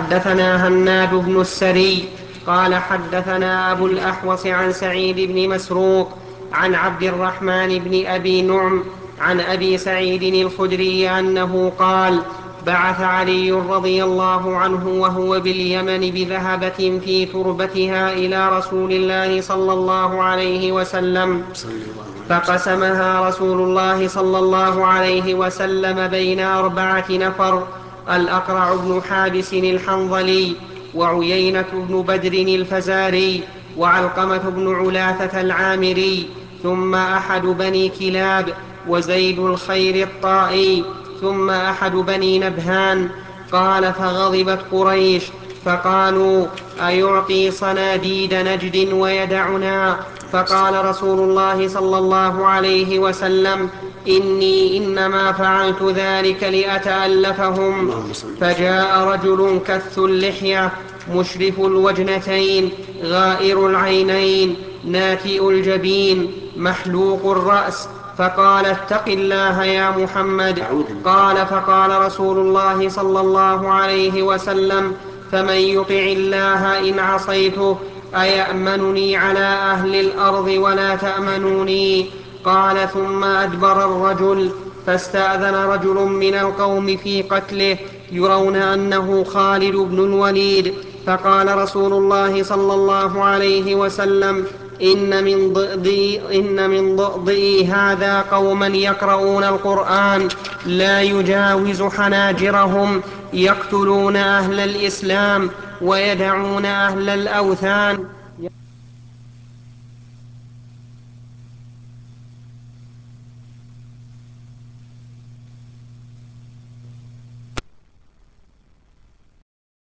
حدثنا هناد بن السري قال حدثنا أبو الأحوص عن سعيد بن مسروق عن عبد الرحمن بن أبي نعم عن أبي سعيد الخدري أنه قال: بعث علي رضي الله عنه وهو باليمن بذهبة في تربتها إلى رسول الله صلى الله عليه وسلم، فقسمها رسول الله صلى الله عليه وسلم بين 4 نفر: الأقرع بن حابس الحنظلي، وعيينة بن بدر الفزاري، وعلقمة بن علاثة العامري، ثم أحد بني كلاب، وزيد الخير الطائي، ثم أحد بني نبهان. قال: فغضبت قريش فقالوا: أيعطي صناديد نجد ويدعنا؟ فقال رسول الله صلى الله عليه وسلم: إني إنما فعلت ذلك لأتألفهم. فجاء رجل كث اللحية مشرف الوجنتين غائر العينين ناتئ الجبين محلوق الرأس، فقال: اتق الله يا محمد. قال: فقال رسول الله صلى الله عليه وسلم: فمن يطع الله إن عصيته أيأمنني على أهل الأرض ولا تأمنوني؟ قال: ثم أدبر الرجل، فاستأذن رجل من القوم في قتله يرون أنه خالد بن الوليد، فقال رسول الله صلى الله عليه وسلم: إن من ضئضئي هذا قوما يقرؤون القرآن لا يجاوز حناجرهم، يقتلون أهل الإسلام ويدعون أهل الأوثان.